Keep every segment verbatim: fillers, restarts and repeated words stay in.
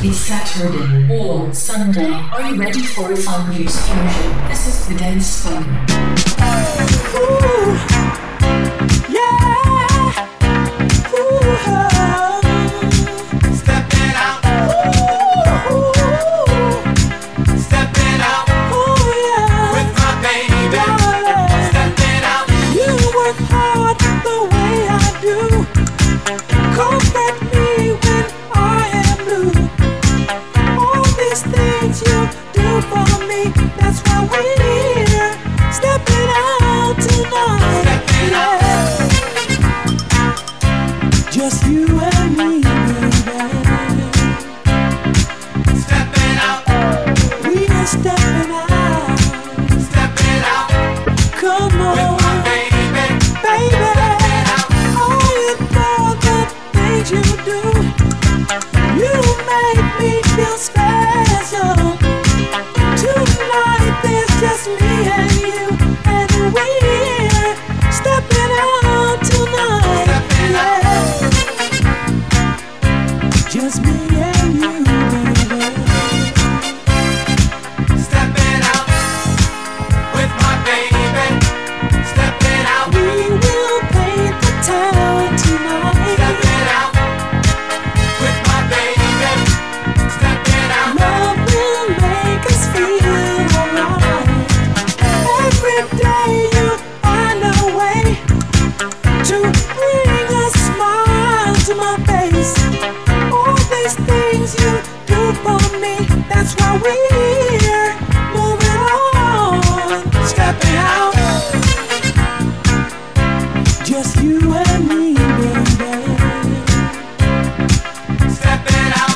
It's Saturday or Sunday. Are you ready for a fun-fused fusion? This is the Dance Fun. Ooh, yeah. Ooh, oh. Stepping out. Ooh, Stepping out. oh yeah. With my baby. Darling, Stepping out. you work hard the way I do. Comfort me when I am blue. All these things you do for me, that's why we're stepping out tonight. Stepping out. Yeah. Just you and me, baby. Stepping out. We are stepping out. Stepping out. Come With on, my baby. baby. Oh, you know the things you do. You make me feel special. Tonight there's just me and you, and we're stepping out tonight. Stepping out. Yeah. Just me and you, baby. Stepping out. With my baby. Stepping out. We will paint the town tonight. Stepping out. With my baby. Stepping out. Love will make us feel alright. Every day you find a way to bring a smile to my face. All these things you do for me, that's why we're moving on. Stepping out. Just you and me, baby. Stepping out.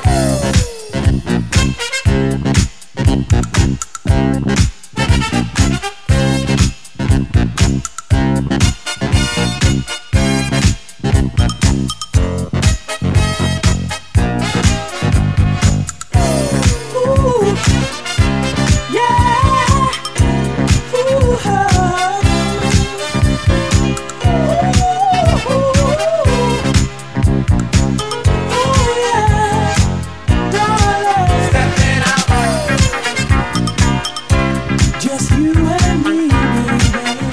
Ooh, yeah. Ooh, oh. Oh, yeah. Darling, Stepping out. just you and me, baby.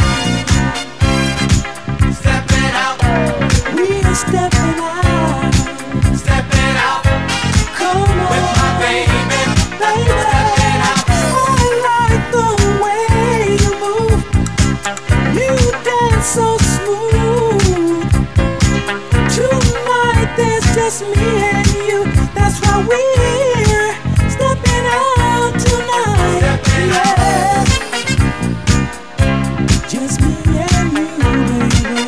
Stepping out. We are stepping out. Stepping out. Come With my on, baby. baby. Stepping out. I like the way you move. You dance so smooth. Tonight there's just me and you. That's why we're stepping out tonight. Stepping out. Yeah. Just me and you, baby.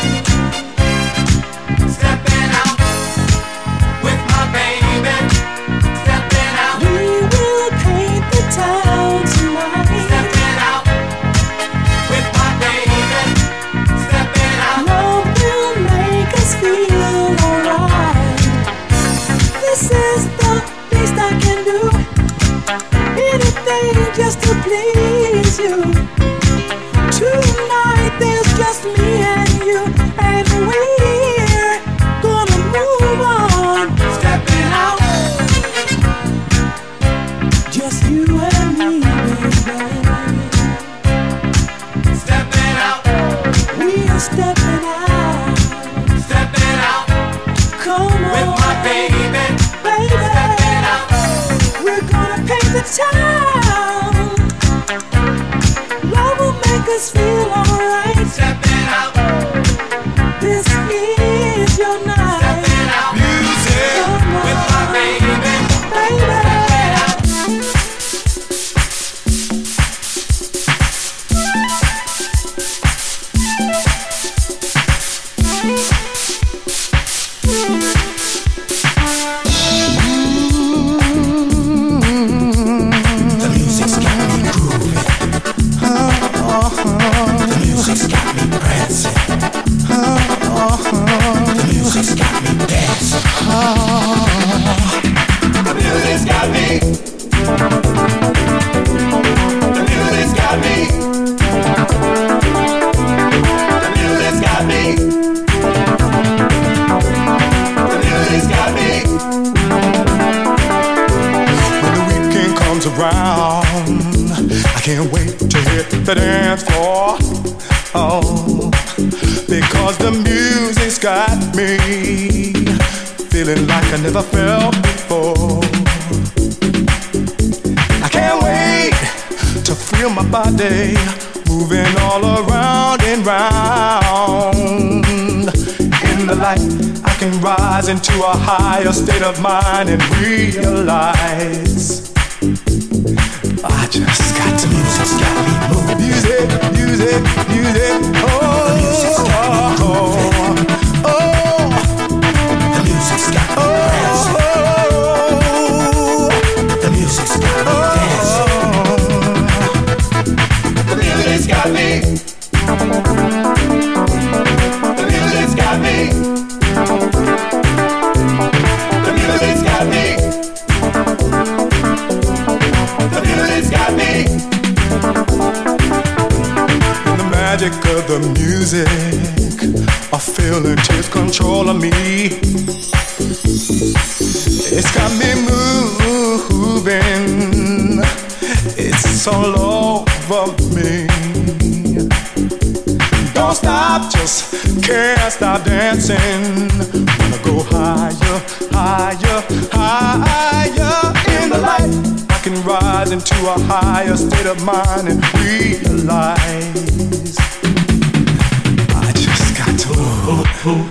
Stepping out. With my baby. Stepping out. We will paint the town tonight. Stepping out. With my baby. Stepping out. Love will make us feel alright. This is the least I can do. Anything just to please you. Tonight there's just me and you, and we're gonna move on. Stepping out. Just you and me, baby. Stepping out. We are stepping out. Stepping out. Come With on, my baby. baby. Stepping out. We're gonna paint the town. Love will make us feel alright. Stepping out. This is your night. Stepping out. Music. Come on, With my baby. baby. Stepping out. around. I can't wait to hit the dance floor. Oh, because the music's got me feeling like I never felt before. I can't wait to feel my body moving all around and round. In the light, I can rise into a higher state of mind and realize I just got to move. Music's got me moving. Music, music, music. Oh, the music's got me grooving. Oh, the music's got me dancing. The music's got me dancing. The music's got me. The music's got me. The music's got me. The music's got me. And the magic of the music, a feeling takes control of me. It's got me moving. It's all over me. Don't stop, just can't stop dancing. Wanna go higher, higher, higher. In the light, I can rise into a higher state of mind and realize I just got to move.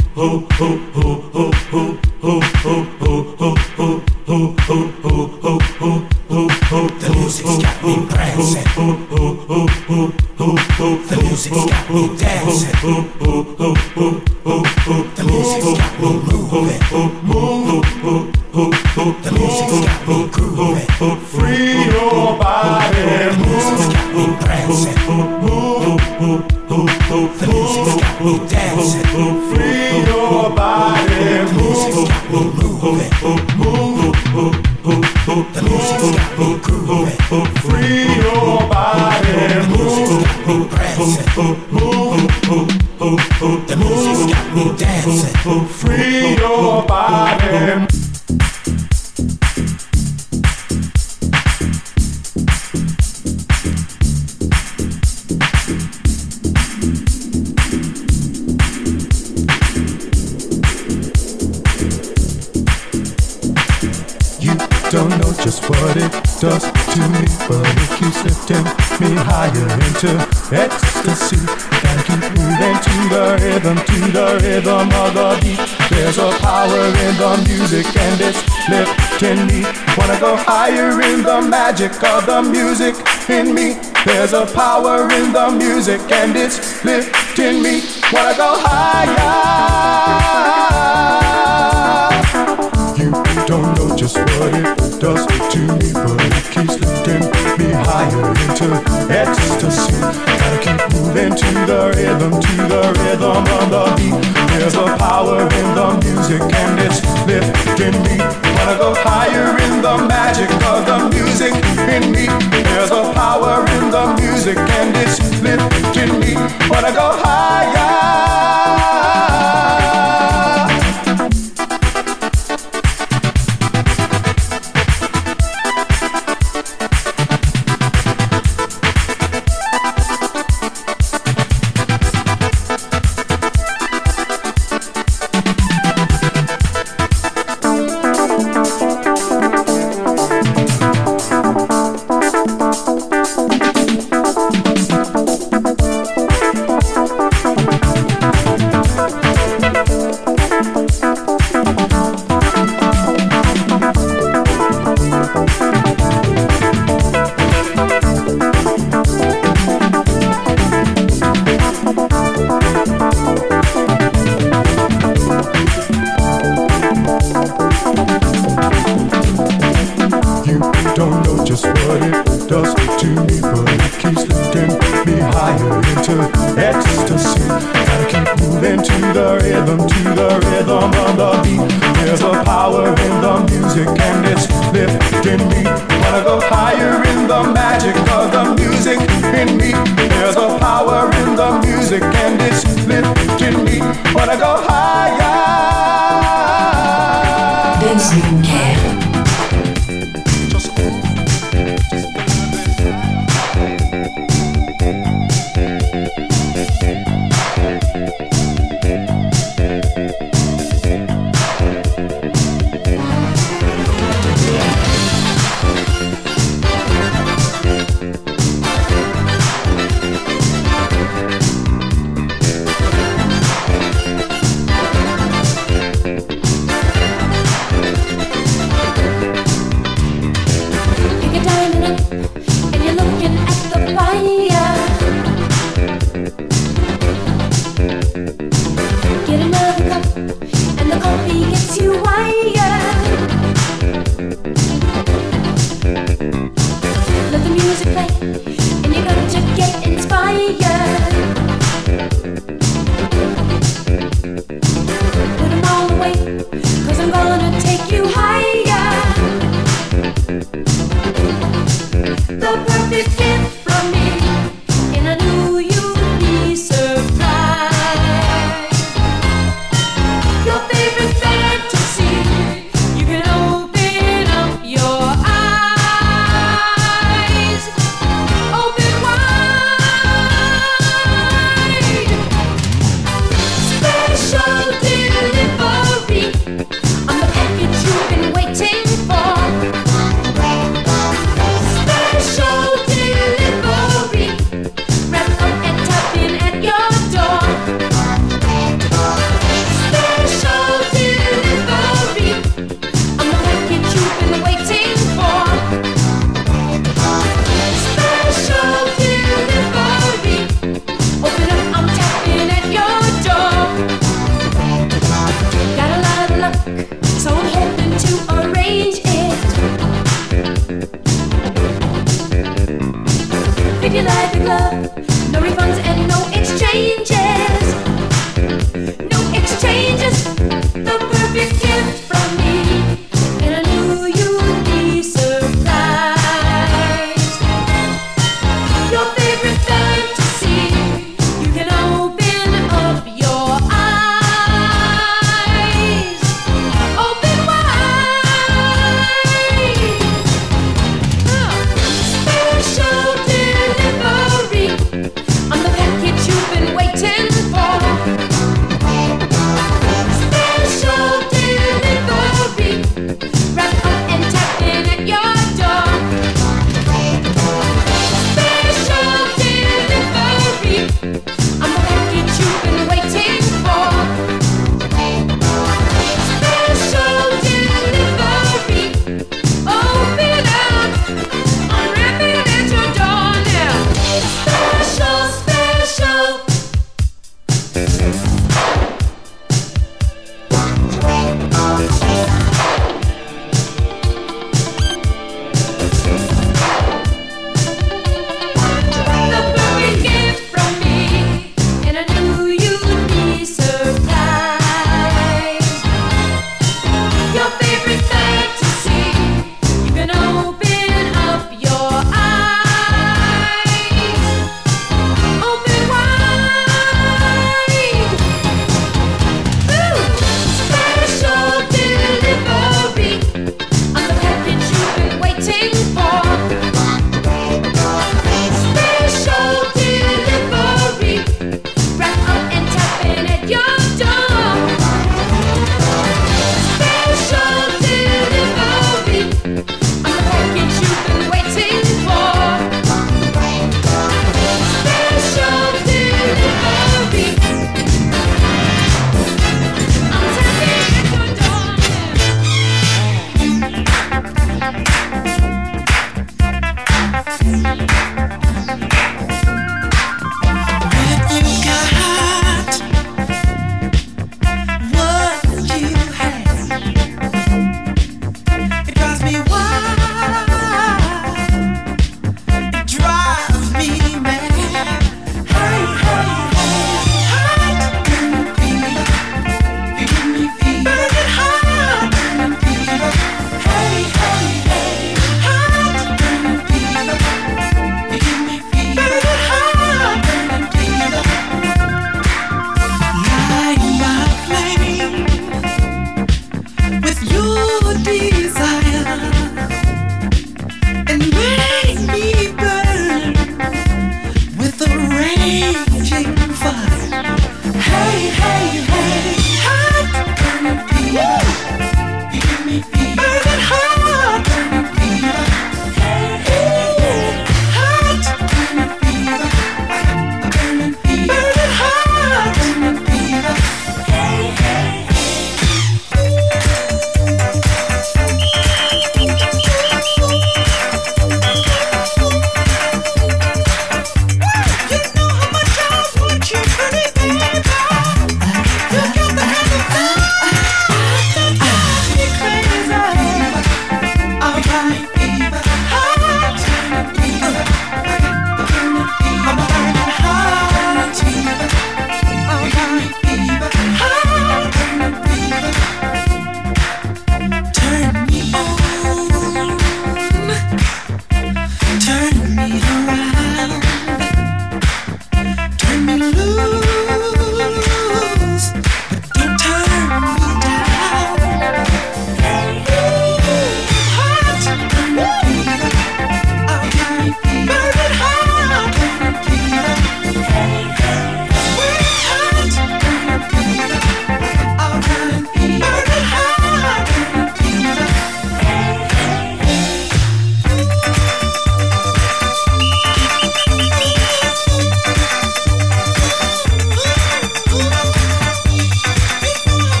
The music's got me prancing. The music's got me dancing. The music's got me moving. The music's got me grooving. Free your body. The music's got me prancing. The music's got me dancing. Free your body. The music's got me moving. The music's got me grooving. Free your body. The music's got me prancing. The music's got me dancing. Free your body. Don't know just what it does to me, but it keeps lifting me higher into ecstasy. Gotta keep moving to the rhythm, to the rhythm of the beat. There's a power in the music and it's lifting me. Wanna go higher in the magic of the music in me. There's a power in the music and it's lifting me. Wanna go higher. You don't know just what it does to me, but it keeps lifting me higher into ecstasy. Gotta keep moving to the rhythm, to the rhythm of the beat. There's a power in the music and it's lifting me. Wanna go higher in the magic of the music in me. There's a power in the music and it's lifting me. Wanna go higher. Just you've been